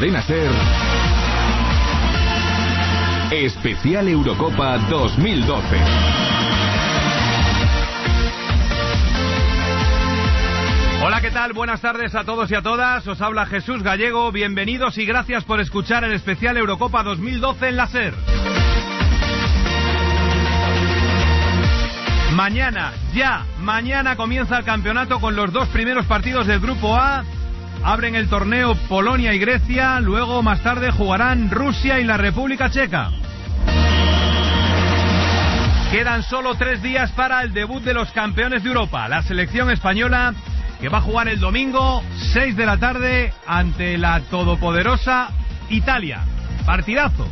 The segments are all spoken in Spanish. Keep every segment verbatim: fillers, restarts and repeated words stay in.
Cadena SER, Especial Eurocopa dos mil doce. Hola, ¿qué tal? Buenas tardes a todos y a todas. Os habla Jesús Gallego. Bienvenidos y gracias por escuchar el Especial Eurocopa dos mil doce en la SER. Mañana, ya, mañana comienza el campeonato con los dos primeros partidos del Grupo A. Abren el torneo Polonia y Grecia, luego más tarde jugarán Rusia y la República Checa. Quedan solo tres días para el debut de los campeones de Europa, la selección española, que va a jugar el domingo, seis de la tarde, ante la todopoderosa Italia. Partidazo.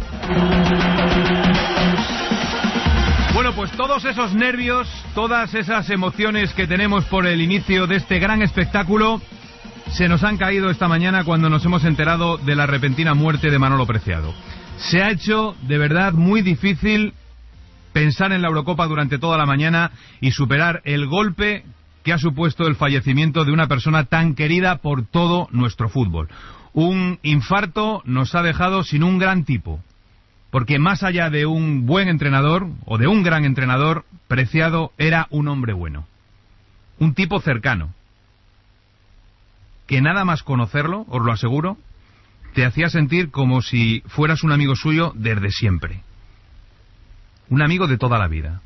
Bueno, pues todos esos nervios, todas esas emociones que tenemos por el inicio de este gran espectáculo se nos han caído esta mañana cuando nos hemos enterado de la repentina muerte de Manolo Preciado. Se ha hecho de verdad muy difícil pensar en la Eurocopa durante toda la mañana y superar el golpe que ha supuesto el fallecimiento de una persona tan querida por todo nuestro fútbol. Un infarto nos ha dejado sin un gran tipo. Porque más allá de un buen entrenador, o de un gran entrenador, Preciado era un hombre bueno. Un tipo cercano. Que nada más conocerlo, os lo aseguro, te hacía sentir como si fueras un amigo suyo desde siempre. Un amigo de toda la vida.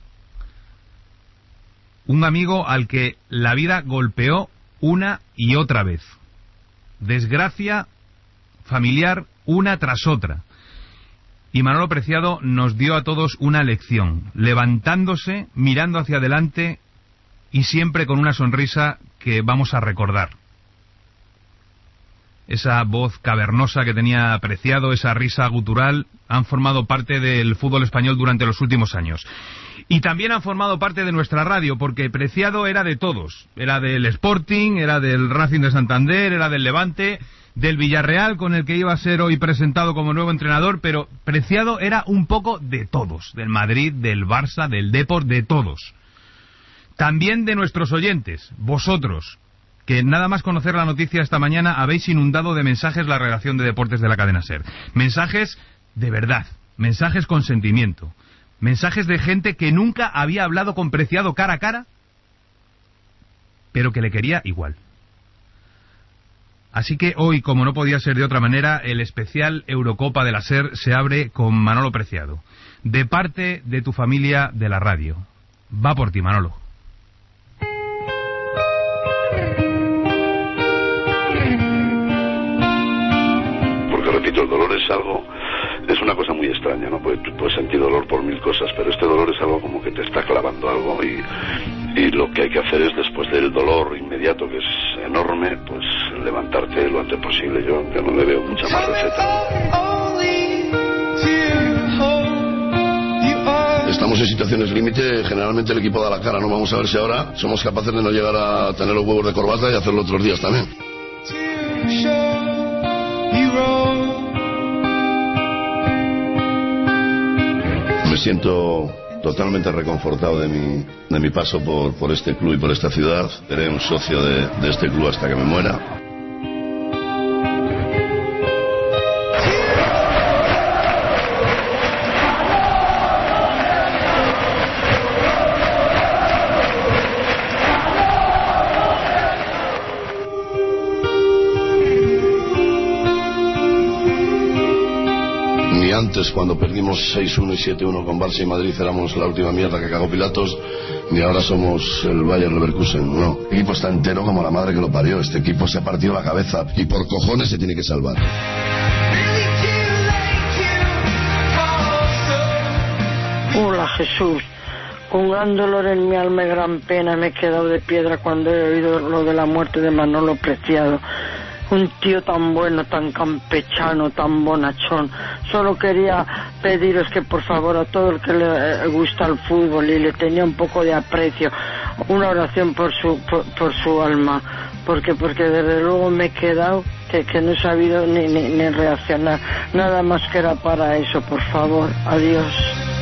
Un amigo al que la vida golpeó una y otra vez. Desgracia familiar una tras otra. Y Manolo Preciado nos dio a todos una lección, levantándose, mirando hacia adelante y siempre con una sonrisa que vamos a recordar. Esa voz cavernosa que tenía Preciado, esa risa gutural, han formado parte del fútbol español durante los últimos años. Y también han formado parte de nuestra radio, porque Preciado era de todos. Era del Sporting, era del Racing de Santander, era del Levante, del Villarreal, con el que iba a ser hoy presentado como nuevo entrenador, pero Preciado era un poco de todos, del Madrid, del Barça, del Depor, de todos. También de nuestros oyentes, vosotros, que nada más conocer la noticia esta mañana habéis inundado de mensajes la redacción de deportes de la cadena SER. Mensajes de verdad, mensajes con sentimiento, mensajes de gente que nunca había hablado con Preciado cara a cara, pero que le quería igual. Así que hoy, como no podía ser de otra manera, el especial Eurocopa de la SER se abre con Manolo Preciado. De parte de tu familia de la radio. Va por ti, Manolo. Porque repito, el dolor es algo, es una cosa muy extraña, ¿no? Pues tú puedes sentir dolor por mil cosas, pero este dolor es algo como que te está clavando algo y, y lo que hay que hacer es, después del dolor inmediato, que es enorme, pues levantarte lo antes posible. Yo, yo no le veo mucha más receta. Estamos en situaciones límite, generalmente el equipo da la cara, ¿no? Vamos a ver si ahora somos capaces de no llegar a tener los huevos de corbata y hacerlo otros días también. Me siento totalmente reconfortado de mi, de mi paso por, por este club y por esta ciudad. Seré un socio de, de este club hasta que me muera. Antes, cuando perdimos seis uno y siete uno con Barça y Madrid, éramos la última mierda que cagó Pilatos, ni ahora somos el Bayer Leverkusen. No, el equipo está entero como la madre que lo parió. Este equipo se ha partido la cabeza y por cojones se tiene que salvar. Hola, Jesús. Con gran dolor en mi alma y gran pena me he quedado de piedra cuando he oído lo de la muerte de Manolo Preciado. Un tío tan bueno, tan campechano, tan bonachón. Solo quería pediros que por favor a todo el que le gusta el fútbol y le tenía un poco de aprecio, una oración por su por, por su alma, porque porque desde luego me he quedado que, que no he sabido ni, ni, ni reaccionar. Nada más que era para eso, por favor. Adiós.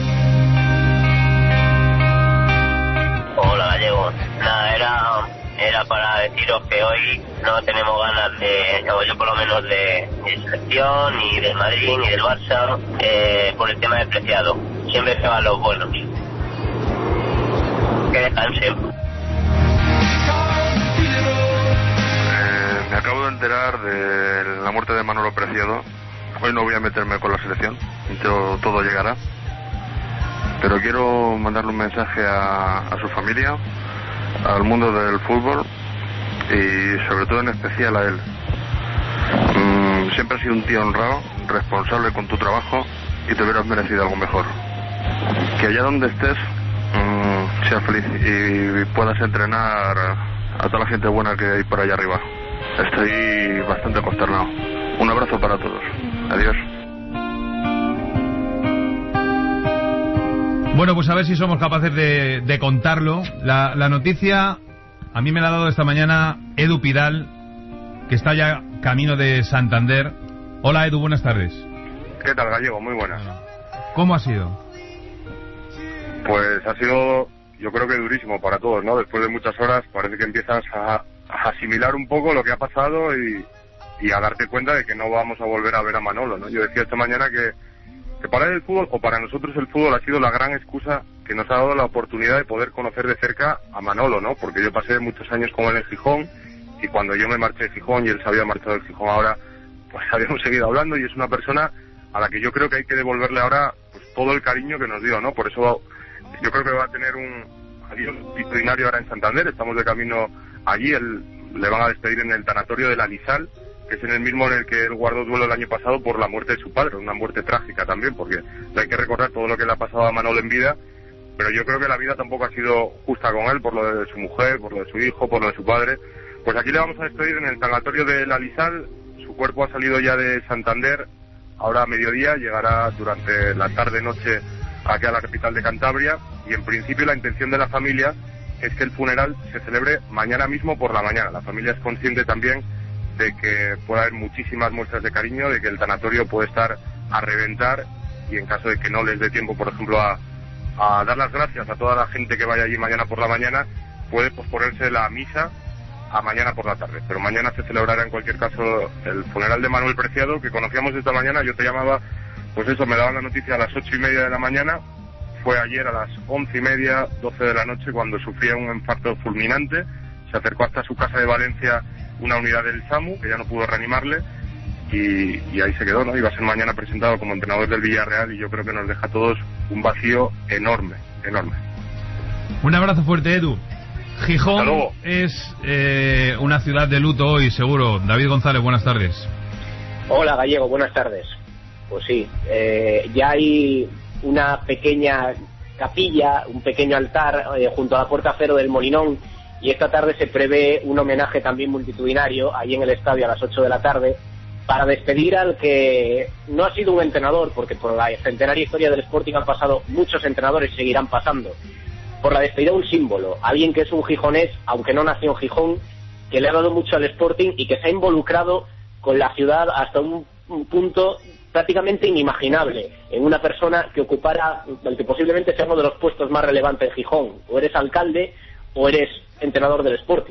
Hola, Gallego. Nada, era... era para deciros que hoy no tenemos ganas de, bueno, yo por lo menos de, de selección, ni del Madrid, ni del Barça, eh, por el tema de Preciado. Siempre se van los buenos. Que descansen. Eh, me acabo de enterar de la muerte de Manolo Preciado. Hoy no voy a meterme con la selección, todo, todo llegará. Pero quiero mandarle un mensaje a, a su familia, al mundo del fútbol y sobre todo en especial a él. Mm, siempre has sido un tío honrado, responsable con tu trabajo y te hubieras merecido algo mejor. Que allá donde estés mmm, seas feliz y puedas entrenar a, a toda la gente buena que hay por allá arriba. Estoy bastante consternado. Un abrazo para todos. Adiós. Bueno, pues a ver si somos capaces de, de contarlo. La, la noticia a mí me la ha dado esta mañana Edu Pidal, que está ya camino de Santander. Hola Edu, buenas tardes. ¿Qué tal, Gallego? Muy buenas. ¿Cómo ha sido? Pues ha sido, yo creo que durísimo para todos, ¿no? Después de muchas horas parece que empiezas a, a asimilar un poco lo que ha pasado y, y a darte cuenta de que no vamos a volver a ver a Manolo, ¿no? Yo decía esta mañana que, que para el fútbol, o para nosotros el fútbol ha sido la gran excusa que nos ha dado la oportunidad de poder conocer de cerca a Manolo, ¿no? Porque yo pasé muchos años con él en Gijón y cuando yo me marché de Gijón y él se había marchado de Gijón ahora, pues habíamos seguido hablando y es una persona a la que yo creo que hay que devolverle ahora pues todo el cariño que nos dio, ¿no? Por eso yo creo que va a tener un adiós disciplinario ahora en Santander. Estamos de camino allí, él, le van a despedir en el tanatorio de la Lizal, que es en el mismo en el que él guardó duelo el año pasado por la muerte de su padre, una muerte trágica también, porque hay que recordar todo lo que le ha pasado a Manolo en vida, pero yo creo que la vida tampoco ha sido justa con él, por lo de su mujer, por lo de su hijo, por lo de su padre. Pues aquí le vamos a despedir en el tanatorio de la Lizal. Su cuerpo ha salido ya de Santander, ahora a mediodía, llegará durante la tarde-noche aquí a la capital de Cantabria, y en principio la intención de la familia es que el funeral se celebre mañana mismo por la mañana. La familia es consciente también de que puede haber muchísimas muestras de cariño, de que el tanatorio puede estar a reventar, y en caso de que no les dé tiempo, por ejemplo, a, a dar las gracias a toda la gente que vaya allí mañana por la mañana, puede posponerse la misa a mañana por la tarde. Pero mañana se celebrará en cualquier caso el funeral de Manuel Preciado, que conocíamos esta mañana. Yo te llamaba, pues eso, me daban la noticia a las ocho y media de la mañana. Fue ayer a las once y media, doce de la noche, cuando sufría un infarto fulminante. Se acercó hasta su casa de Valencia una unidad del SAMU, que ya no pudo reanimarle, y, y ahí se quedó, ¿no? Iba a ser mañana presentado como entrenador del Villarreal, y yo creo que nos deja a todos un vacío enorme, enorme. Un abrazo fuerte, Edu. Gijón es eh, una ciudad de luto hoy, seguro. David González, buenas tardes. Hola, Gallego, buenas tardes. Pues sí, eh, ya hay una pequeña capilla, un pequeño altar eh, junto a la Puerta Cero del Molinón, y esta tarde se prevé un homenaje también multitudinario ahí en el estadio a las ocho de la tarde para despedir al que no ha sido un entrenador, porque por la centenaria historia del Sporting han pasado muchos entrenadores y seguirán pasando, por la despedida de un símbolo, alguien que es un gijonés, aunque no nació en Gijón, que le ha dado mucho al Sporting y que se ha involucrado con la ciudad hasta un, un punto prácticamente inimaginable, en una persona que ocupara el que posiblemente sea uno de los puestos más relevantes en Gijón. O eres alcalde o eres entrenador del Sporting.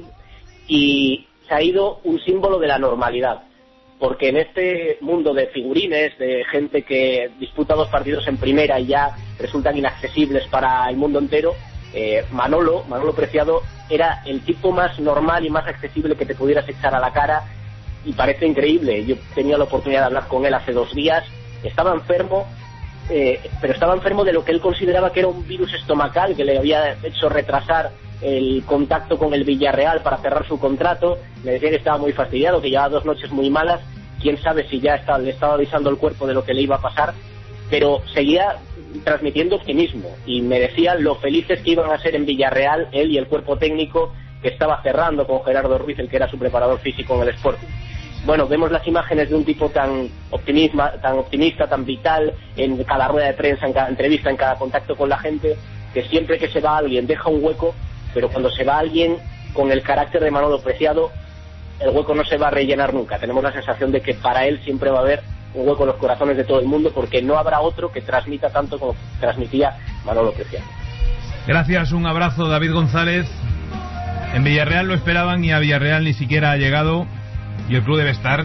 Y se ha ido un símbolo de la normalidad, porque en este mundo de figurines, de gente que disputa dos partidos en primera y ya resultan inaccesibles para el mundo entero, eh, Manolo, Manolo Preciado era el tipo más normal y más accesible que te pudieras echar a la cara, y parece increíble. Yo tenía la oportunidad de hablar con él hace dos días, estaba enfermo, eh, pero estaba enfermo de lo que él consideraba que era un virus estomacal que le había hecho retrasar el contacto con el Villarreal para cerrar su contrato. Me decía que estaba muy fastidiado, que llevaba dos noches muy malas, quién sabe si ya está, le estaba avisando el cuerpo de lo que le iba a pasar, pero seguía transmitiendo optimismo, y me decía lo felices que iban a ser en Villarreal él y el cuerpo técnico que estaba cerrando con Gerardo Ruiz, el que era su preparador físico en el Sporting. Bueno, vemos las imágenes de un tipo tan optimista, tan optimista, tan vital, en cada rueda de prensa, en cada entrevista, en cada contacto con la gente, que siempre que se va alguien deja un hueco, pero cuando se va alguien con el carácter de Manolo Preciado, el hueco no se va a rellenar nunca. Tenemos la sensación de que para él siempre va a haber un hueco en los corazones de todo el mundo, porque no habrá otro que transmita tanto como transmitía Manolo Preciado. Gracias, un abrazo, David González. En Villarreal lo esperaban y a Villarreal ni siquiera ha llegado. y el club debe estar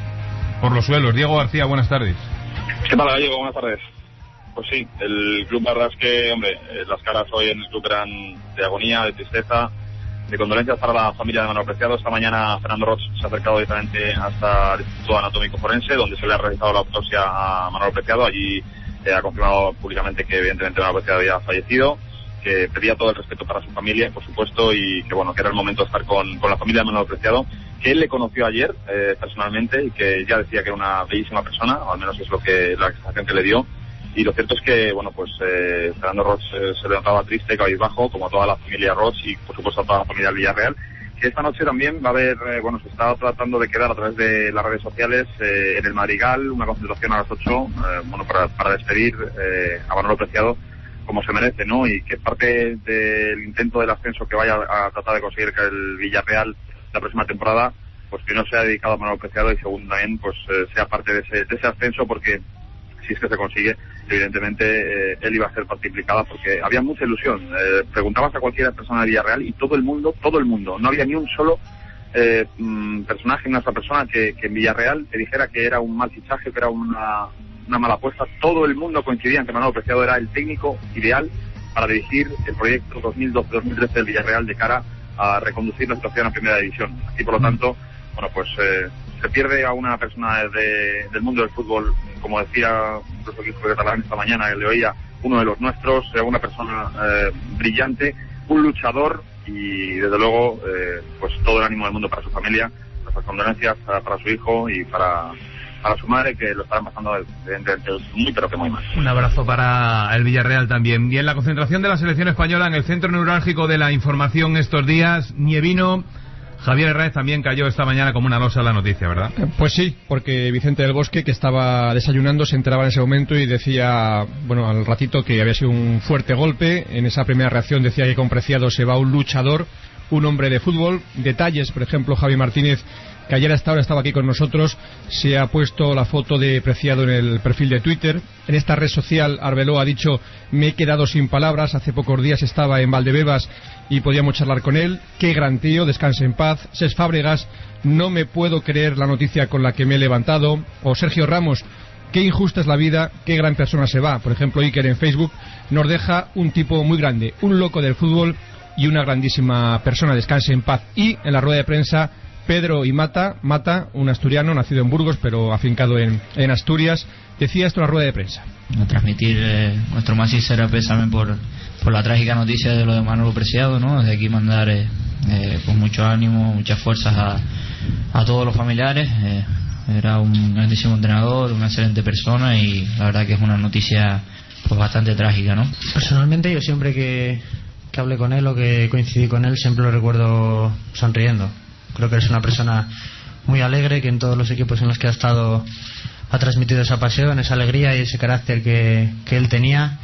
por los suelos. Diego García, buenas tardes. ¿Qué tal, Gallego? Buenas tardes. Pues sí, el club, la verdad es que, hombre, las caras hoy en el club eran de agonía, de tristeza, de condolencias para la familia de Manolo Preciado. Esta mañana Fernando Roig se ha acercado directamente hasta el Instituto Anatómico Forense, donde se le ha realizado la autopsia a Manolo Preciado. Allí eh, ha confirmado públicamente que evidentemente Manolo Preciado ya ha fallecido, que pedía todo el respeto para su familia, por supuesto, y que bueno, que era el momento de estar con, con la familia de Manolo Preciado, que él le conoció ayer eh, personalmente y que ya decía que era una bellísima persona, o al menos es lo que la sensación que le dio. Y lo cierto es que, bueno, pues eh, Fernando Roig eh, se levantaba triste, cabizbajo, como toda la familia Roig y, por supuesto, toda la familia del Villarreal. Que esta noche también va a haber, eh, bueno, se está tratando de quedar a través de las redes sociales eh, en el Madrigal, una concentración a las ocho, eh, bueno, para, para despedir eh, a Manolo Preciado como se merece, ¿no? Y que parte del intento del ascenso que vaya a tratar de conseguir que el Villarreal la próxima temporada, pues primero sea dedicado a Manolo Preciado y segundo también, pues eh, sea parte de ese, de ese ascenso, porque si es que se consigue, evidentemente eh, él iba a ser parte implicada, porque había mucha ilusión. Eh, preguntabas a cualquier persona de Villarreal y todo el mundo, todo el mundo, no había ni un solo eh, mm, personaje, ni otra persona que, que en Villarreal te dijera que era un mal fichaje, que era una, una mala apuesta. Todo el mundo coincidía en que Manolo Preciado era el técnico ideal para dirigir el proyecto dos mil doce dos mil trece del Villarreal de cara a reconducir la situación a primera división. Y por lo tanto, bueno, pues eh, se pierde a una persona de, del mundo del fútbol, como decía nuestro equipo de catalán esta mañana, que le oía, uno de los nuestros, eh, una persona eh, brillante, un luchador y desde luego eh, pues todo el ánimo del mundo para su familia, nuestras condolencias para, para su hijo y para, para su madre, que lo están pasando evidentemente muy pero que muy mal. Un abrazo para el Villarreal también. Y en la concentración de la selección española, en el centro neurálgico de la información estos días, Nievino, Javier Herráez también cayó esta mañana como una losa en la noticia, ¿verdad? Pues sí, porque Vicente del Bosque, que estaba desayunando, se enteraba en ese momento y decía, bueno, al ratito que había sido un fuerte golpe. En esa primera reacción decía que con Preciado se va un luchador, un hombre de fútbol. Detalles, por ejemplo, Javi Martínez, que ayer hasta ahora estaba aquí con nosotros, se ha puesto la foto de Preciado en el perfil de Twitter. En esta red social, Arbeloa ha dicho: me he quedado sin palabras, hace pocos días estaba en Valdebebas y podíamos charlar con él, qué gran tío, descanse en paz. Cés Fábregas: no me puedo creer la noticia con la que me he levantado. O Sergio Ramos: qué injusta es la vida, qué gran persona se va. Por ejemplo, Iker en Facebook nos deja un tipo muy grande, un loco del fútbol y una grandísima persona, descanse en paz. Y en la rueda de prensa, Pedro y Mata, Mata, un asturiano nacido en Burgos pero afincado en, en Asturias, decía esto en la rueda de prensa: a transmitir eh, nuestro más sincero pésame por, por la trágica noticia de lo de Manolo Preciado, ¿no? Desde aquí mandar eh, eh, pues mucho ánimo, muchas fuerzas a, a todos los familiares. Eh, era un grandísimo entrenador, una excelente persona y la verdad que es una noticia pues bastante trágica, ¿no? Personalmente yo siempre que, que hablé con él o que coincidí con él siempre lo recuerdo sonriendo. Creo que es una persona muy alegre, que en todos los equipos en los que ha estado ha transmitido esa pasión, esa alegría y ese carácter que, que él tenía.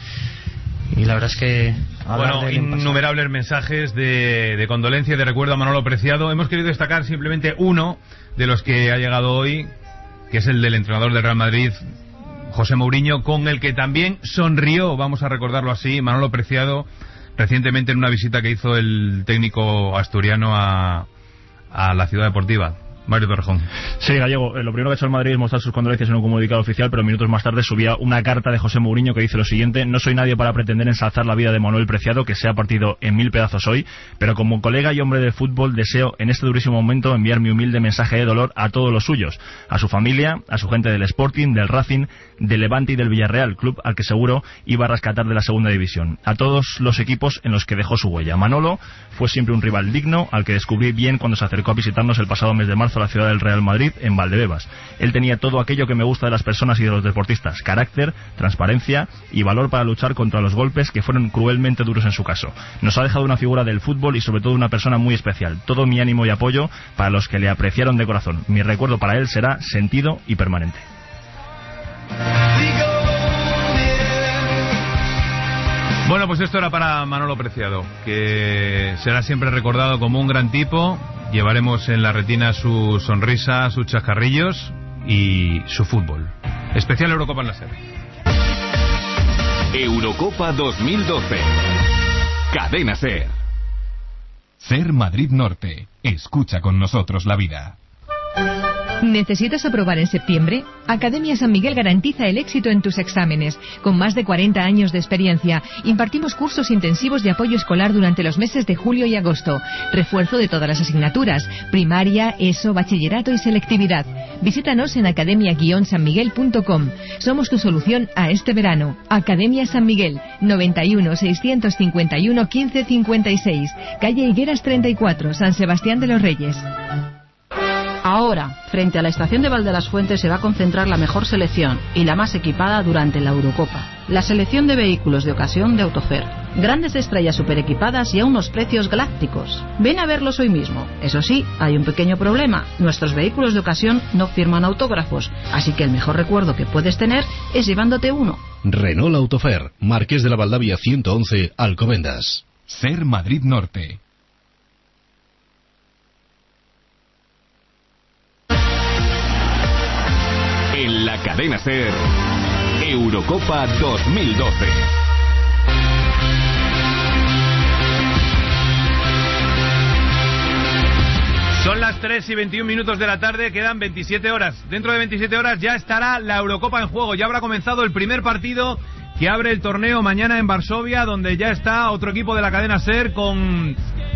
Y la verdad es que... Bueno, innumerables mensajes de, de condolencia y de recuerdo a Manolo Preciado. Hemos querido destacar simplemente uno de los que ha llegado hoy, que es el del entrenador del Real Madrid, José Mourinho, con el que también sonrió, vamos a recordarlo así, Manolo Preciado, recientemente en una visita que hizo el técnico asturiano a... a la ciudad deportiva. Mario Torrejón. Sí, Gallego, eh, lo primero que ha hecho el Madrid es mostrar sus condolencias en un comunicado oficial, pero minutos más tarde subía una carta de José Mourinho que dice lo siguiente: no soy nadie para pretender ensalzar la vida de Manuel Preciado, que se ha partido en mil pedazos hoy, pero como colega y hombre del fútbol deseo en este durísimo momento enviar mi humilde mensaje de dolor a todos los suyos, a su familia, a su gente del Sporting, del Racing, del Levante y del Villarreal, club al que seguro iba a rescatar de la segunda división, a todos los equipos en los que dejó su huella. Manolo fue siempre un rival digno, al que descubrí bien cuando se acercó a visitarnos el pasado mes de marzo a la ciudad del Real Madrid, en Valdebebas. Él tenía todo aquello que me gusta de las personas y de los deportistas: carácter, transparencia y valor para luchar contra los golpes que fueron cruelmente duros en su caso. Nos ha dejado una figura del fútbol y sobre todo una persona muy especial. Todo mi ánimo y apoyo para los que le apreciaron de corazón. Mi recuerdo para él será sentido y permanente. Bueno, pues esto era para Manolo Preciado, que será siempre recordado como un gran tipo. Llevaremos en la retina su sonrisa, sus chascarrillos y su fútbol. Especial Eurocopa en la SER. Eurocopa dos mil doce. Cadena SER. SER Madrid Norte. Escucha con nosotros la vida. ¿Necesitas aprobar en septiembre? Academia San Miguel garantiza el éxito en tus exámenes. Con más de cuarenta años de experiencia, impartimos cursos intensivos de apoyo escolar durante los meses de julio y agosto. Refuerzo de todas las asignaturas, primaria, ESO, bachillerato y selectividad. Visítanos en academia guion san miguel punto com. Somos tu solución a este verano. Academia San Miguel, noventa y uno, seiscientos cincuenta y uno, quince cincuenta y seis. Calle Higueras treinta y cuatro, San Sebastián de los Reyes. Ahora, frente a la estación de Valdelasfuentes se va a concentrar la mejor selección y la más equipada durante la Eurocopa. La selección de vehículos de ocasión de Autofer. Grandes estrellas superequipadas y a unos precios galácticos. Ven a verlos hoy mismo. Eso sí, hay un pequeño problema. Nuestros vehículos de ocasión no firman autógrafos, así que el mejor recuerdo que puedes tener es llevándote uno. Renault Autofer, Marqués de la Valdavia ciento once, Alcobendas. Ser Madrid Norte. En la cadena SER, Eurocopa dos mil doce. Son las tres y veintiún minutos de la tarde, quedan veintisiete horas. Dentro de veintisiete horas ya estará la Eurocopa en juego. Ya habrá comenzado el primer partido que abre el torneo mañana en Varsovia, donde ya está otro equipo de la cadena SER con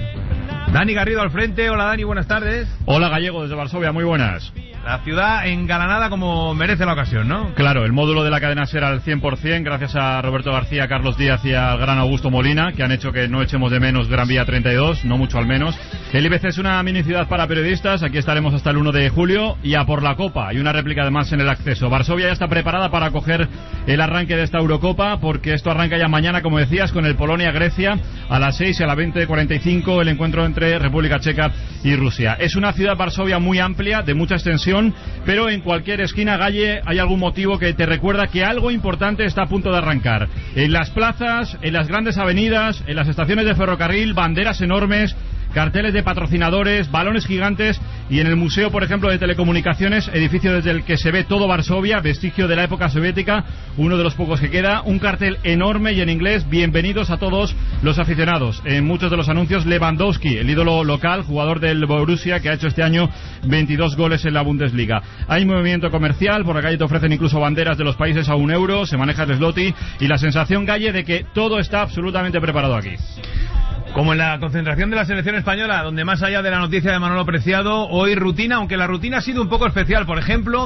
Dani Garrido al frente. Hola Dani, buenas tardes. Hola Gallego, desde Varsovia, muy buenas. La ciudad engalanada como merece la ocasión, ¿no? Claro, el módulo de la cadena SER al cien por ciento, gracias a Roberto García, Carlos Díaz y al gran Augusto Molina, que han hecho que no echemos de menos Gran Vía treinta y dos, no mucho al menos. El I B C es una mini ciudad para periodistas, aquí estaremos hasta el uno de julio, y a por la Copa, y una réplica además en el acceso. Varsovia ya está preparada para acoger el arranque de esta Eurocopa, porque esto arranca ya mañana, como decías, con el Polonia-Grecia, a las seis y a las veinte cuarenta y cinco, el encuentro entre República Checa y Rusia. Es una ciudad, Varsovia, muy amplia, de mucha extensión, pero en cualquier esquina, Galle, hay algún motivo que te recuerda que algo importante está a punto de arrancar. En las plazas, en las grandes avenidas, en las estaciones de ferrocarril, banderas enormes, carteles de patrocinadores, balones gigantes, y en el Museo, por ejemplo, de Telecomunicaciones, edificio desde el que se ve todo Varsovia, vestigio de la época soviética, uno de los pocos que queda, un cartel enorme y en inglés: bienvenidos a todos los aficionados. En muchos de los anuncios, Lewandowski, el ídolo local, jugador del Borussia, que ha hecho este año veintidós goles en la Bundesliga. Hay movimiento comercial, por la calle te ofrecen incluso banderas de los países a un euro, se maneja el zloty, y la sensación, Galle, de que todo está absolutamente preparado aquí. Como en la concentración de la selección española, donde más allá de la noticia de Manolo Preciado, hoy rutina, aunque la rutina ha sido un poco especial. Por ejemplo,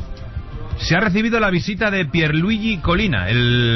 se ha recibido la visita de Pierluigi Collina,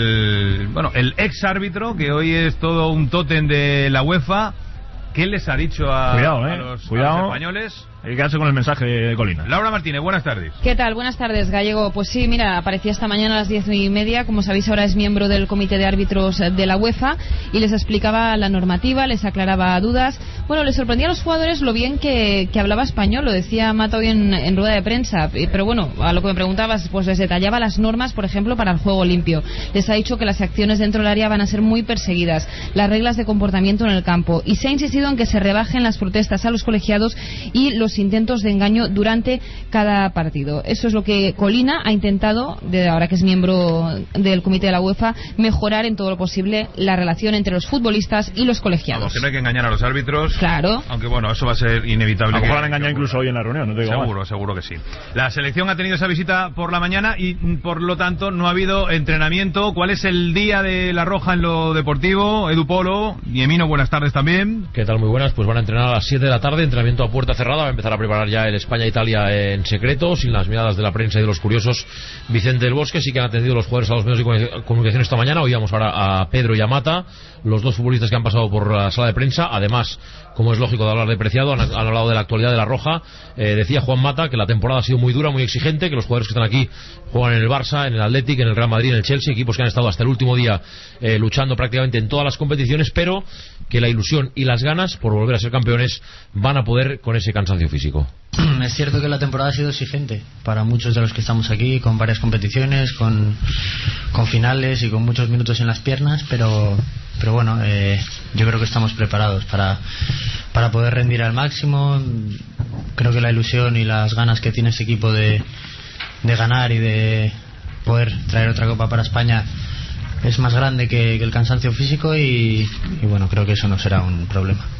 el bueno, el ex árbitro, que hoy es todo un tótem de la UEFA. ¿Qué les ha dicho a, Cuidado, eh. a, los, Cuidado. a los españoles? Hay que quedarse con el mensaje de Colina. Laura Martínez, buenas tardes. ¿Qué tal? Buenas tardes, Gallego. Pues sí, mira, aparecía esta mañana a las diez y media. Como sabéis, ahora es miembro del comité de árbitros de la UEFA y les explicaba la normativa, les aclaraba dudas. Bueno, les sorprendía a los jugadores lo bien que, que hablaba español, lo decía Mata hoy en, en rueda de prensa. Pero bueno, a lo que me preguntabas, pues les detallaba las normas, por ejemplo, para el juego limpio. Les ha dicho que las acciones dentro del área van a ser muy perseguidas, las reglas de comportamiento en el campo, y se ha insistido en que se rebajen las protestas a los colegiados y los intentos de engaño durante cada partido. Eso es lo que Collina ha intentado, de ahora que es miembro del comité de la UEFA, mejorar en todo lo posible la relación entre los futbolistas y los colegiados. Vamos, que no hay que engañar a los árbitros. Claro. Aunque bueno, eso va a ser inevitable. A lo mejor que, han engañado incluso hoy en la reunión, no te digo Seguro, más. seguro que sí. La selección ha tenido esa visita por la mañana y por lo tanto no ha habido entrenamiento. ¿Cuál es el día de La Roja en lo deportivo? Edu Polo, Niemino, buenas tardes también. ¿Qué tal? Muy buenas. Pues van a entrenar a las siete de la tarde, entrenamiento a puerta cerrada. Va a empezar a preparar ya el España-Italia en secreto, sin las miradas de la prensa y de los curiosos. Vicente del Bosque. Sí que han atendido los jugadores a los medios de comunicación esta mañana. Oíamos ahora a Pedro y a Mata, los dos futbolistas que han pasado por la sala de prensa. Además, como es lógico de hablar de Preciado, han, han hablado de la actualidad de la Roja. Eh, decía Juan Mata que la temporada ha sido muy dura, muy exigente, que los jugadores que están aquí juegan en el Barça, en el Athletic, en el Real Madrid, en el Chelsea, equipos que han estado hasta el último día eh, luchando prácticamente en todas las competiciones, pero que la ilusión y las ganas por volver a ser campeones van a poder con ese cansancio físico. Es cierto que la temporada ha sido exigente para muchos de los que estamos aquí, con varias competiciones, con, con finales y con muchos minutos en las piernas, pero pero bueno, eh, yo creo que estamos preparados para, para poder rendir al máximo. Creo que la ilusión y las ganas que tiene este equipo de, de ganar y de poder traer otra copa para España es más grande que, que el cansancio físico y, y bueno, creo que eso no será un problema.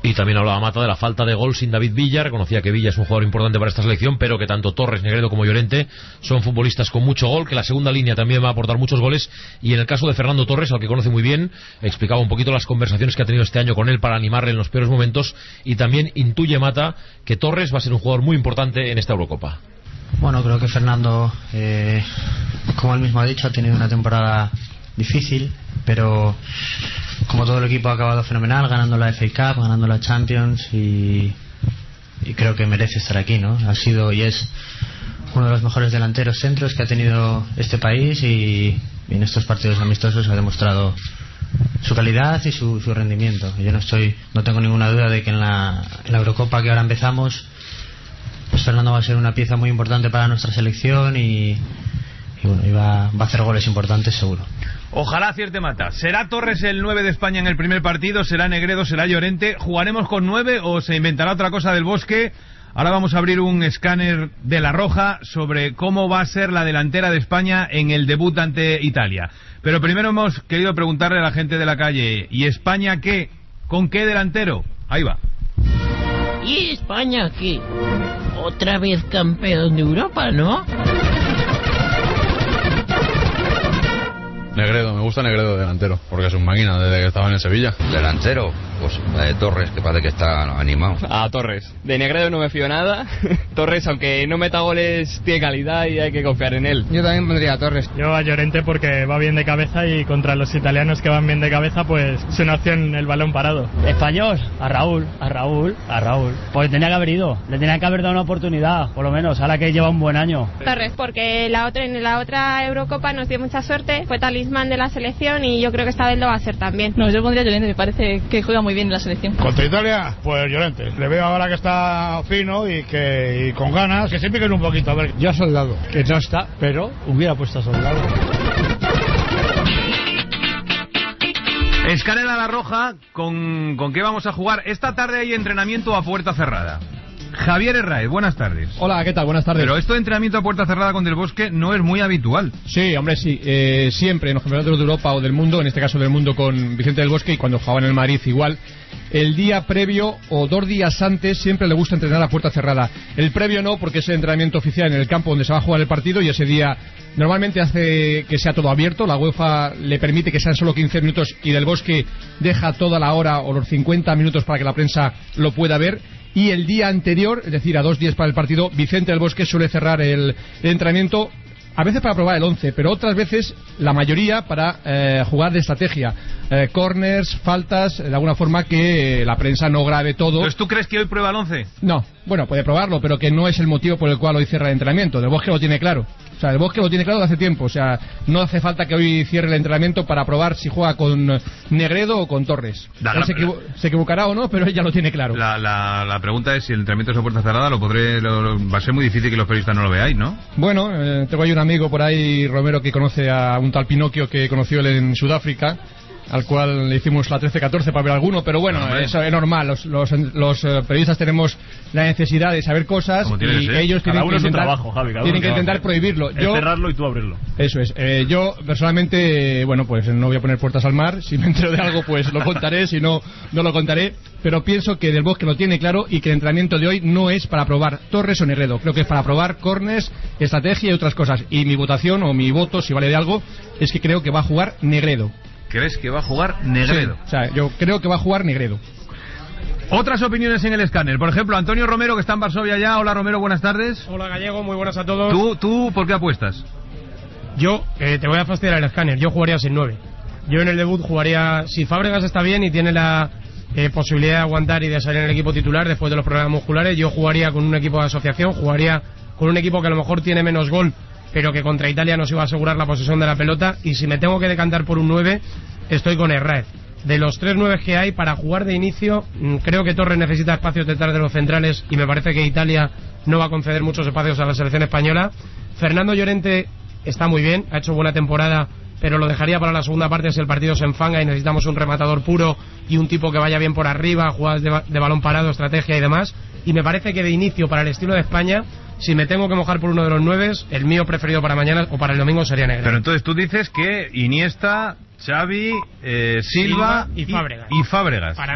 Y también hablaba Mata de la falta de gol sin David Villa. Reconocía que Villa es un jugador importante para esta selección, pero que tanto Torres, Negredo como Llorente son futbolistas con mucho gol, que la segunda línea también va a aportar muchos goles. Y en el caso de Fernando Torres, al que conoce muy bien, explicaba un poquito las conversaciones que ha tenido este año con él para animarle en los peores momentos. Y también intuye Mata que Torres va a ser un jugador muy importante en esta Eurocopa. Bueno, creo que Fernando, eh, como él mismo ha dicho, ha tenido una temporada difícil, pero como todo el equipo ha acabado fenomenal, ganando la F A Cup, ganando la Champions, y, y creo que merece estar aquí, ¿no? Ha sido y es uno de los mejores delanteros centros que ha tenido este país, y, y en estos partidos amistosos ha demostrado su calidad y su, su rendimiento. Yo no estoy, no tengo ninguna duda de que en la, en la Eurocopa que ahora empezamos, pues Fernando va a ser una pieza muy importante para nuestra selección, y, y bueno, y va, va a hacer goles importantes seguro. Ojalá acierte Mata. ¿Será Torres el nueve de España en el primer partido? ¿Será Negredo? ¿Será Llorente? ¿Jugaremos con nueve o se inventará otra cosa del Bosque? Ahora vamos a abrir un escáner de La Roja sobre cómo va a ser la delantera de España en el debut ante Italia. Pero primero hemos querido preguntarle a la gente de la calle, ¿y España qué? ¿Con qué delantero? Ahí va. ¿Y España qué? Otra vez campeón de Europa, ¿no? Negredo, me gusta Negredo delantero, porque es un máquina desde que estaba en el Sevilla. Delantero, pues la de Torres, que parece que está animado. A Torres. De Negredo no me fío nada. Torres, aunque no meta goles, tiene calidad y hay que confiar en él. Yo también pondría a Torres. Yo a Llorente porque va bien de cabeza, y contra los italianos que van bien de cabeza, pues es una opción el balón parado. Español, a Raúl, a Raúl, a Raúl. Pues tenía que haber ido, le tenía que haber dado una oportunidad, por lo menos, ahora que lleva un buen año. Torres, porque la otra, en la otra Eurocopa nos dio mucha suerte, fue talismán de la selección, y yo creo que esta vez lo va a hacer también. No, yo pondría a Llorente, me parece que juega muy bien en la selección. Contra Italia, pues Llorente. Le veo ahora que está fino y que y con ganas, que se piquen un poquito. A ver. Yo a Soldado, que no está, pero hubiera puesto a Soldado. Escáner a La Roja, ¿con, ¿con qué vamos a jugar? Esta tarde hay entrenamiento a puerta cerrada. Javier Herráez, buenas tardes. Hola, ¿qué tal? Buenas tardes. Pero esto de entrenamiento a puerta cerrada con Del Bosque no es muy habitual. Sí, hombre, sí. Eh, siempre en los campeonatos de Europa o del mundo, en este caso del mundo con Vicente Del Bosque, y cuando jugaba en el Madrid igual, el día previo o dos días antes siempre le gusta entrenar a puerta cerrada. El previo no, porque es el entrenamiento oficial en el campo donde se va a jugar el partido, y ese día normalmente hace que sea todo abierto. La UEFA le permite que sean solo quince minutos, y Del Bosque deja toda la hora o los cincuenta minutos para que la prensa lo pueda ver. Y el día anterior, es decir, a dos días para el partido, Vicente Del Bosque suele cerrar el, el entrenamiento, a veces para probar el once, pero otras veces, la mayoría, para eh, jugar de estrategia. Eh, corners, faltas, de alguna forma que eh, la prensa no grabe todo. Entonces, ¿tú crees que hoy prueba el once? No, bueno, puede probarlo, pero que no es el motivo por el cual hoy cierra el entrenamiento. Del Bosque lo tiene claro. O sea, Del Bosque lo tiene claro de hace tiempo. O sea, no hace falta que hoy cierre el entrenamiento para probar si juega con Negredo o con Torres. Da, la, se, equivo se equivocará o no, pero él ya lo tiene claro. La, la, la pregunta es si el entrenamiento es a puerta cerrada, lo podré, lo, lo, va a ser muy difícil que los periodistas no lo veáis, ¿no? Bueno, eh, tengo ahí un amigo por ahí, Romero, que conoce a un tal Pinocchio que conoció él en Sudáfrica, al cual le hicimos la trece catorce para ver alguno, pero bueno, no, eso es normal. Los, los, los uh, periodistas tenemos la necesidad de saber cosas, y ellos Cada tienen uno que es un intentar, trabajo, Javi, cada tienen uno que intentar trabajo. prohibirlo. Es Yo, cerrarlo y tú abrirlo. Eso es. Eh, yo personalmente, eh, bueno, pues no voy a poner puertas al mar. Si me entero de algo, pues lo contaré. Si no, no lo contaré. Pero pienso que Del Bosque lo tiene claro, y que el entrenamiento de hoy no es para probar Torres o Negredo. Creo que es para probar corners, estrategia y otras cosas. Y mi votación, o mi voto, si vale de algo, es que creo que va a jugar Negredo. ¿Crees que va a jugar Negredo? Sí, o sea, yo creo que va a jugar Negredo. Otras opiniones en el escáner. Por ejemplo, Antonio Romero, que está en Varsovia ya. Hola, Romero, buenas tardes. Hola, Gallego, muy buenas a todos. ¿Tú, tú por qué apuestas? Yo, eh, te voy a fastidiar el escáner, yo jugaría sin nueve. Yo en el debut jugaría, si Fábregas está bien y tiene la eh, posibilidad de aguantar y de salir en el equipo titular después de los problemas musculares, yo jugaría con un equipo de asociación, jugaría con un equipo que a lo mejor tiene menos gol, pero que contra Italia nos iba a asegurar la posesión de la pelota. Y si me tengo que decantar por un nueve, estoy con Herráez. De los tres nueve que hay para jugar de inicio, creo que Torres necesita espacios detrás de los centrales, y me parece que Italia no va a conceder muchos espacios a la selección española. Fernando Llorente está muy bien, ha hecho buena temporada, pero lo dejaría para la segunda parte si el partido se enfanga y necesitamos un rematador puro y un tipo que vaya bien por arriba, jugadas de, de balón parado, estrategia y demás. Y me parece que de inicio, para el estilo de España, si me tengo que mojar por uno de los nueves, el mío preferido para mañana o para el domingo sería Negredo. Pero entonces tú dices que Iniesta, Xavi, eh, Silva, Silva y Fábregas. Y, y Fábregas. Para mí.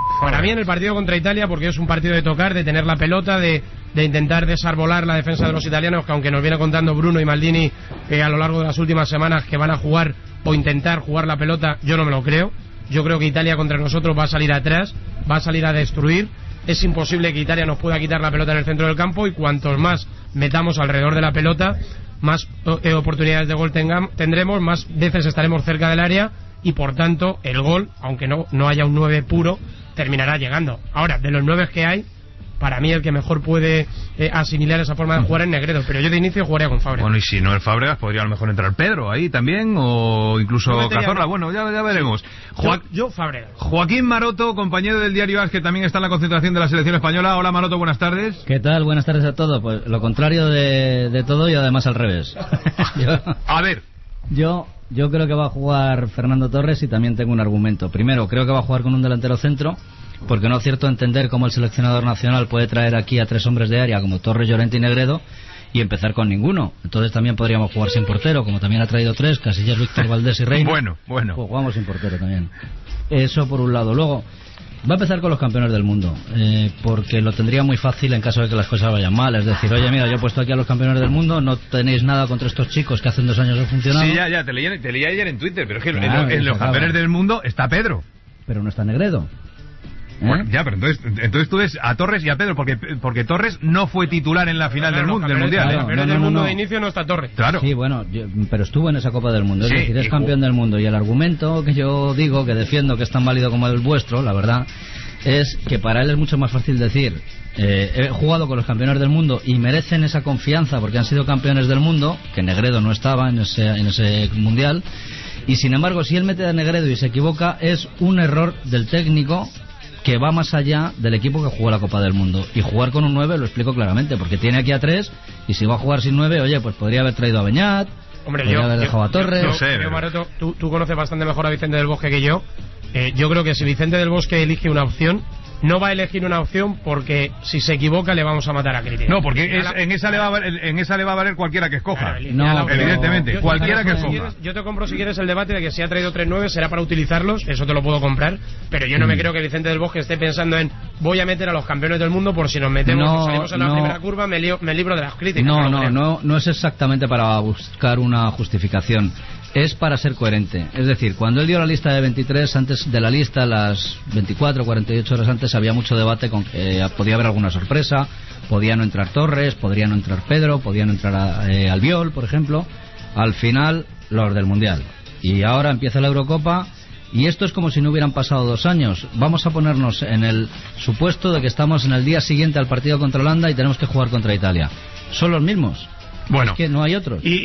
Para mí en el partido contra Italia, porque es un partido de tocar, de tener la pelota, de, de intentar desarbolar la defensa de los italianos, que aunque nos viene contando Bruno y Maldini eh, a lo largo de las últimas semanas que van a jugar o intentar jugar la pelota, yo no me lo creo. Yo creo que Italia contra nosotros va a salir atrás, va a salir a destruir. Es imposible que Italia nos pueda quitar la pelota en el centro del campo, y cuantos más metamos alrededor de la pelota, más eh, oportunidades de gol tengam, tendremos, más veces estaremos cerca del área, y por tanto el gol, aunque no, no haya un nueve puro, terminará llegando. Ahora, de los nueve que hay, para mí el que mejor puede eh, asimilar esa forma de jugar es Negredo, pero yo de inicio jugaría con Fábregas. Bueno, y si no el Fábregas, podría a lo mejor entrar Pedro ahí también, o incluso No metería- Cazorla. Bueno, ya, ya veremos. Joa- Yo, yo Fábregas. Joaquín Maroto, compañero del diario AS, que también está en la concentración de la selección española. Hola Maroto, buenas tardes. ¿Qué tal? Buenas tardes a todos. Pues lo contrario de, de todo, y además al revés. yo, a ver. Yo, yo creo que va a jugar Fernando Torres, y también tengo un argumento. Primero, creo que va a jugar con un delantero centro, porque no es cierto entender cómo el seleccionador nacional puede traer aquí a tres hombres de área como Torres, Llorente y Negredo y empezar con ninguno. Entonces también podríamos jugar sin portero, como también ha traído tres, Casillas, Víctor Valdés y Reina. Bueno, bueno. Pues jugamos sin portero también. Eso por un lado. Luego, va a empezar con los campeones del mundo, eh, porque lo tendría muy fácil en caso de que las cosas vayan mal. Es decir, oye, mira, yo he puesto aquí a los campeones del mundo, no tenéis nada contra estos chicos que hacen dos años han funcionado. Sí, ya, ya, te leí, te leí ayer en Twitter, pero es que en Claro, lo- en, se los acaba. campeones del mundo está Pedro. Pero no está Negredo. ¿Eh? Bueno, ya, pero entonces, entonces tú ves a Torres y a Pedro, porque, porque Torres no fue titular en la final Claro, del, los mundo, del campeones- Mundial. los ¿eh? campeones del mundo de inicio no está Torres. Claro. Sí, bueno, yo- pero estuvo en esa Copa del Mundo. Es Sí, decir, es y campeón jugó. del mundo. Y el argumento que yo digo, que defiendo, que es tan válido como el vuestro, la verdad, es que para él es mucho más fácil decir, eh, he jugado con los campeones del mundo y merecen esa confianza porque han sido campeones del mundo, que Negredo no estaba en ese, en ese Mundial. Y sin embargo, si él mete a Negredo y se equivoca, es un error del técnico que va más allá del equipo que jugó la Copa del Mundo. Y jugar con un nueve lo explico claramente, porque tiene aquí a tres, y si va a jugar sin nueve, oye, pues podría haber traído a Beñat, Hombre, podría yo, haber yo- dejado a Torres. yo- yo- yo, Maroto, tú, tú conoces bastante mejor a Vicente del Bosque que yo. Eh, yo creo que si Vicente del Bosque elige una opción, no va a elegir una opción porque si se equivoca le vamos a matar a Cristian. No, porque es- en, esa le va a valer, en esa le va a valer cualquiera que escoja. No, pero- evidentemente, yo- cualquiera yo que te compro, si escoja. quieres- Yo te compro si quieres el debate de que si ha traído tres nueve será para utilizarlos, eso te lo puedo comprar, pero yo no me Mm. creo que Vicente del Bosque esté pensando en voy a meter a los campeones del mundo por si nos metemos No, nos salimos en la no. primera curva, me, lío- me libro de las críticas. No, lo no, creo. no, no es exactamente para buscar una justificación. Es para ser coherente. Es decir, cuando él dio la lista de veintitrés, antes de la lista, las veinticuatro, cuarenta y ocho horas antes, había mucho debate con que eh, podía haber alguna sorpresa, podía no entrar Torres, podría no entrar Pedro, podía no entrar a- eh, Albiol, por ejemplo. Al final, los del Mundial. Y ahora empieza la Eurocopa. Y esto es como si no hubieran pasado dos años. Vamos a ponernos en el supuesto de que estamos en el día siguiente al partido contra Holanda y tenemos que jugar contra Italia. ¿Son los mismos? Bueno. Es que no hay otros. Y,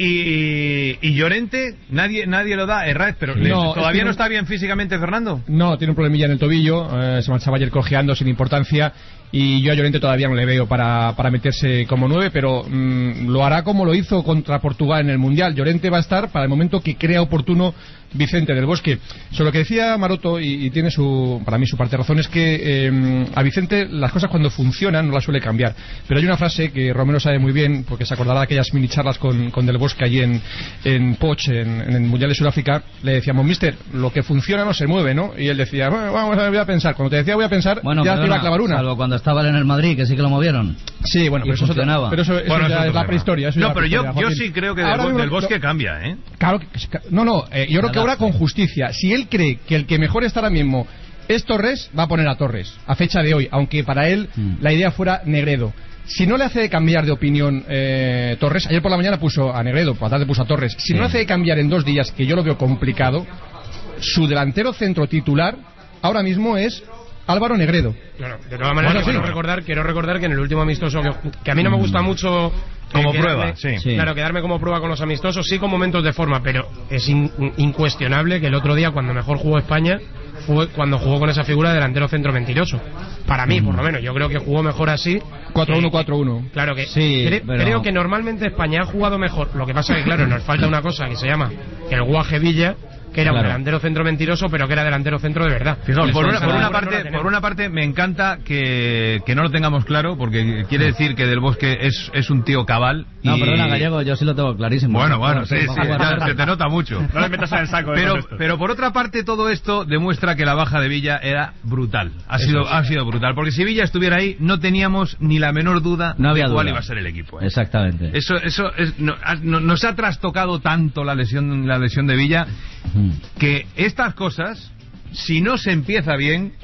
y, y Llorente, nadie nadie lo da, Herraiz, pero le- No, ¿todavía es que no no- está bien físicamente Fernando? No, tiene un problemilla en el tobillo, eh, se marchaba ayer cojeando sin importancia, y yo a Llorente todavía no le veo para, para meterse como nueve, pero mm, lo hará como lo hizo contra Portugal en el Mundial. Llorente va a estar para el momento que crea oportuno Vicente del Bosque. Sobre lo que decía Maroto, y, y tiene su, para mí su parte de razón, es que eh, a Vicente las cosas cuando funcionan no las suele cambiar. Pero hay una frase que Romero sabe muy bien, porque se acordará de aquellas mini charlas con, con del Bosque allí en, en Poch, en, en el Mundial de Sudáfrica. Le decíamos, mister, lo que funciona no se mueve, ¿no? Y él decía, bueno, vamos a, voy a pensar. Cuando te decía voy a pensar, Bueno, ya te iba perdona, a clavar una. salvo cuando estaba en el Madrid, que sí que lo movieron. Sí, bueno, Y pero eso, es otra- funcionaba. pero eso, eso Bueno, ya eso es es otro la tema. prehistoria. eso ya No, es la pero yo, prehistoria, yo Joaquín. sí creo que Ahora del, mismo del lo- Bosque cambia, ¿eh? Claro, que- no, no, eh, yo creo que ahora con justicia. Si él cree que el que mejor está ahora mismo es Torres, va a poner a Torres, a fecha de hoy, aunque para él la idea fuera Negredo. Si no le hace cambiar de opinión eh, Torres, ayer por la mañana puso a Negredo, por la tarde puso a Torres, si no le hace cambiar en dos días, que yo lo veo complicado, su delantero centro titular ahora mismo es Álvaro Negredo. Claro, de todas maneras, Bueno, quiero, sí. recordar, quiero recordar que en el último amistoso, que, que a mí no me gusta mucho... eh, Como quedarme- prueba, sí. Sí. Claro, quedarme como prueba con los amistosos, sí con momentos de forma, pero es in- incuestionable que el otro día, cuando mejor jugó España, fue cuando jugó con esa figura de delantero centro mentiroso. Para mí, por lo menos, yo creo que jugó mejor así. cuatro uno Eh, cuatro uno. Claro que Sí, cre- pero- creo que normalmente España ha jugado mejor. Lo que pasa que, claro, nos falta una cosa que se llama el guaje Villa, que era Claro. un delantero centro mentiroso, pero que era delantero centro de verdad. Fijaos, por, una, Eso, por, una no la parte, tenemos. por una parte me encanta que, que no lo tengamos claro, porque quiere decir que Del Bosque es, es un tío cabal. No, y... perdona, Gallego, yo sí lo tengo clarísimo. Bueno, bueno, sí, Va a sí, jugar ya, fuerte. se te nota mucho. No le metas en el saco. Pero, con esto. pero por otra parte, todo esto demuestra que la baja de Villa era brutal. Ha Eso sido, sí. ha sido brutal. Porque si Villa estuviera ahí, no teníamos ni la menor duda No había de cuál duda. iba a ser el equipo. ¿eh? Exactamente. Eso, eso es, no, ha- no- nos ha trastocado tanto la lesión, la lesión de Villa, que estas cosas, si no se empieza bien,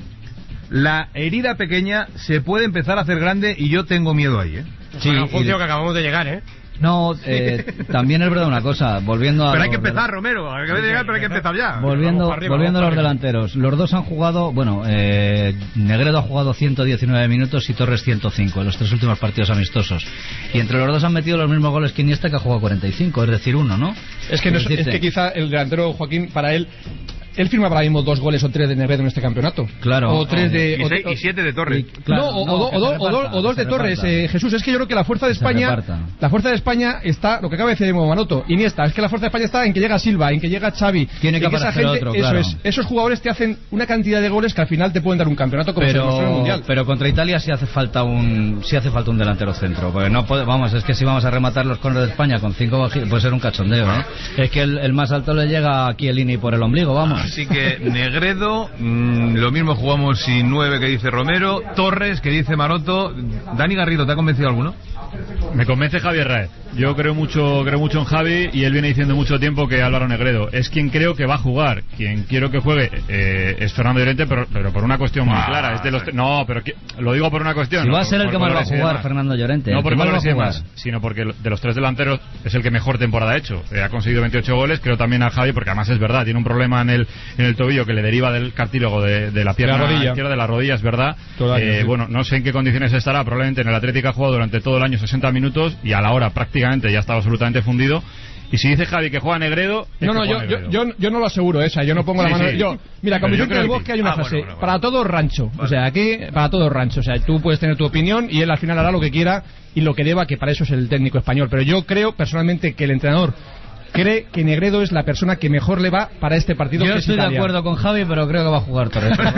la herida pequeña se puede empezar a hacer grande y yo tengo miedo ahí, ¿eh? Sí, bueno, Funcio, que acabamos de llegar, ¿eh? No, eh, también es verdad una cosa, volviendo a... Pero hay que los- empezar, Romero. Acabé de llegar, pero hay que empezar ya. Volviendo, Vamos para arriba, volviendo a vamos los para arriba. delanteros, los dos han jugado, bueno, eh, Negredo ha jugado ciento diecinueve minutos y Torres ciento cinco en los tres últimos partidos amistosos. Y entre los dos han metido los mismos goles que Iniesta, que ha jugado cuarenta y cinco, es decir, uno, ¿no? Es que, no, es, es decirte- que quizá el delantero Joaquín, para él, él firma para mismo dos goles o tres de Negredo en este campeonato. Claro. O tres de. Y, o- seis- y siete de Torres. Claro, no, o, no, o do- que o do- se o do- reparta, o dos que de se Torres. reparta. Eh, Jesús, es que yo creo que la fuerza de Que se España. reparta. La fuerza de España está. Lo que acaba de decir Manoto, Iniesta. Es que la fuerza de España está en que llega Silva, en que llega Xavi. Tiene que en esa aparecer gente, otro, eso claro. es. Esos jugadores te hacen una cantidad de goles que al final te pueden dar un campeonato como se demostró en el Pero, Mundial. pero contra Italia sí hace falta un sí hace falta un delantero centro, porque no puede, vamos, es que si vamos a rematar los corners de España con cinco bajitos puede ser un cachondeo, ¿eh? Es que el, el más alto le llega a Chiellini por el ombligo, vamos. Así que Negredo, mm, lo mismo jugamos sin nueve que dice Romero, Torres que dice Maroto. Dani Garrido, ¿te ha convencido alguno? Me convence Javier Raez. Yo creo mucho, creo mucho en Javi y él viene diciendo mucho tiempo que Álvaro Negredo es quien creo que va a jugar. Quien quiero que juegue eh, es Fernando Llorente, pero, pero por una cuestión muy Ah, clara. Es de los, no, pero que- lo digo por una cuestión. Si no va a por- ser el por que más va a valores y jugar, demás. Fernando Llorente. No el por que más va a valores y jugar. demás, sino porque de los tres delanteros es el que mejor temporada ha hecho. Eh, ha conseguido veintiocho goles, creo también a Javi, porque además es verdad, tiene un problema en el en el tobillo que le deriva del cartílago de, de la pierna De la rodilla. izquierda, de la rodilla, es verdad. Todo el año, Eh, sí. Bueno, no sé en qué condiciones estará, probablemente en el Atlético ha jugado durante todo el año sesenta minutos y a la hora prácticamente ya estaba absolutamente fundido. Y si dice Javi que juega Negredo, es No, que no, yo, juega yo, Negredo. yo, yo no lo aseguro esa, yo no pongo Sí, la mano. sí. Yo, mira, con Pero yo Vicente creo del que- Bosque hay una Ah, frase: bueno, bueno, para todo rancho. O sea, aquí, para todo rancho. O sea, tú puedes tener tu opinión y él al final hará lo que quiera y lo que deba, que para eso es el técnico español. Pero yo creo personalmente que el entrenador cree que Negredo es la persona que mejor le va para este partido. Yo que es estoy de Italia. acuerdo con Javi, pero creo que va a jugar Torres. Pero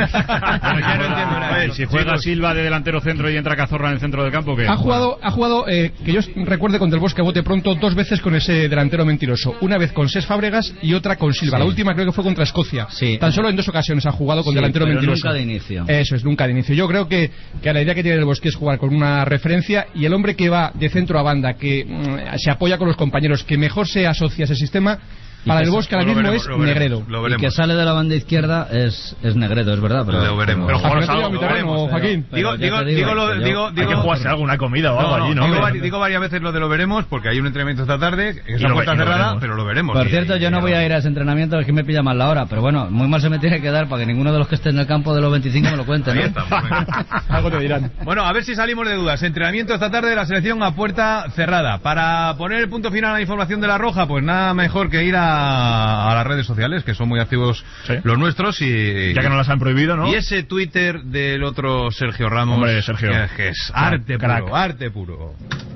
ya no entiendo nada. Y si juega Silva de delantero centro y entra Cazorla en el centro del campo, ¿qué? Ha jugado, ha jugado eh, que yo recuerde con Del Bosque a bote pronto dos veces con ese delantero mentiroso. Una vez con Cesc Fábregas y otra con Silva. Sí. La última creo que fue contra Escocia. Sí. Tan solo en dos ocasiones ha jugado con Sí, delantero pero mentiroso. nunca de inicio. Eso es, nunca de inicio. Yo creo que, que la idea que tiene Del Bosque es jugar con una referencia y el hombre que va de centro a banda, que mm, se apoya con los compañeros, que mejor se asocia a ese sistema, para que Del se- Bosque ahora lo mismo veremos, es lo veremos, Negredo. lo Y veremos. que sale de la banda izquierda es, es Negredo, es verdad. Pero, Lo veremos. Pero jugaros Pero algo, mi lo terreno, veremos, Joaquín. pero Digo, ya digo, te digo, digo, lo- que yo- digo, Hay que digo, jugarse alguna comida o algo No, no, allí, ¿no? digo, Que- vari- digo varias veces lo de lo veremos, porque hay un entrenamiento esta tarde, que es Y la lo puerta ve- y lo cerrada, veremos. pero lo veremos. Por Y- cierto, yo no voy a ir a ese entrenamiento, es que me pilla mal la hora, pero bueno, muy mal se me tiene que dar para que ninguno de los que esté en el campo de los veinticinco me lo cuente, Ahí ¿no? estamos, venga. Algo te dirán. Bueno, a ver si salimos de dudas. Entrenamiento esta tarde de la selección a puerta cerrada. Para poner el punto final a la información de la Roja, pues nada mejor que ir a, a las redes sociales, que son muy activos Sí. los nuestros. y Ya que no las han prohibido, ¿no? Y ese Twitter del otro Sergio Ramos, Hombre, Sergio. que, que es arte Crack. puro, arte puro.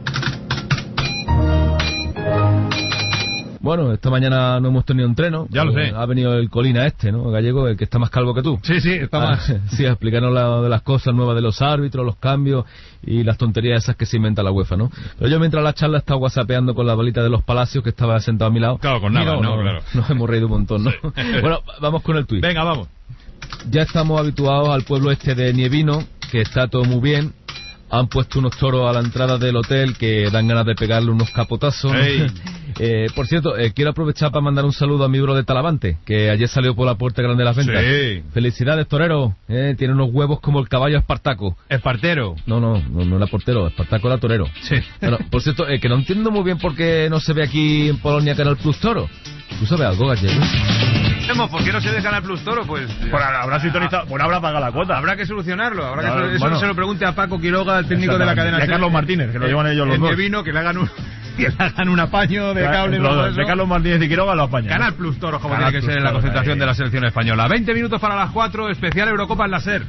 Bueno, esta mañana no hemos tenido entreno. Ya lo sé. Eh, Ha venido el Colina este, ¿no? Gallego, el que está más calvo que tú. Sí, sí, está Ah, más. sí, a explicarnos la- de las cosas nuevas de los árbitros, los cambios y las tonterías esas que se inventa la UEFA, ¿no? Pero yo mientras la charla estaba whatsappeando con la balita de los Palacios que estaba sentado a mi lado. Claro, con nada, Y ¿no? Claro. Nos hemos reído un montón, ¿no? Bueno, vamos con el tuit. Venga, vamos. Ya estamos habituados al pueblo este de Nievino, que está todo muy bien. Han puesto unos toros a la entrada del hotel que dan ganas de pegarle unos capotazos. ¿no? Ey. Eh, por cierto, eh, quiero aprovechar para mandar un saludo a mi bro de Talavante, que ayer salió por la puerta grande de las ventas. Sí. Felicidades, torero. Eh, tiene unos huevos como el caballo Espartaco. Espartero. No, no, no, no era portero, Espartaco era torero. Sí. Bueno, por cierto, eh, que no entiendo muy bien por qué no se ve aquí en Polonia Canal Plus Toro. ¿Tú sabes algo, Gallego? Vemos, ¿por qué no se ve Canal Plus Toro? Pues Por habrá sintonizado, por habrá pagado la cuota. habrá que solucionarlo. Habrá que Claro, eso bueno. se lo pregunte a Paco Quiroga, el técnico de la cadena. Y a SER. Carlos Martínez, que lo llevan ellos los El dos. de vino, que le hagan un, que le hagan un apaño de cable. Los todo dos, eso. de Carlos Martínez y Quiroga lo apañan. Canal Plus Toro, como Canal tiene que Plus ser en la Toro, concentración ahí. de la selección española. veinte minutos para las cuatro, especial Eurocopa en la SER.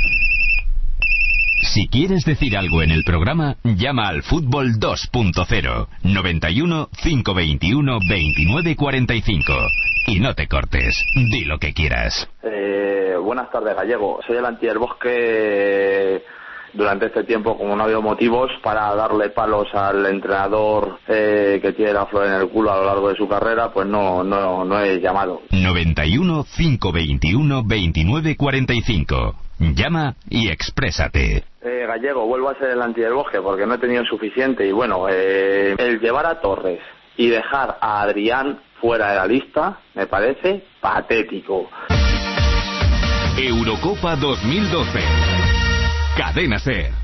Si quieres decir algo en el programa, llama al Fútbol dos punto cero, noventa y uno, cinco veintiuno, veintinueve cuarenta y cinco. y no te cortes. Di lo que quieras. Eh, buenas tardes, Gallego. Soy el anti del Bosque. Durante este tiempo, como no ha habido motivos para darle palos al entrenador eh, que tiene la flor en el culo a lo largo de su carrera, pues no, no, no he llamado. noventa y uno, cinco veintiuno, veintinueve cuarenta y cinco. Llama y exprésate. Eh, Gallego, vuelvo a ser el anti del Bosque porque no he tenido suficiente. Y bueno, eh, el llevar a Torres y dejar a Adrián fuera de la lista me parece patético. Eurocopa dos mil doce. Cadena SER.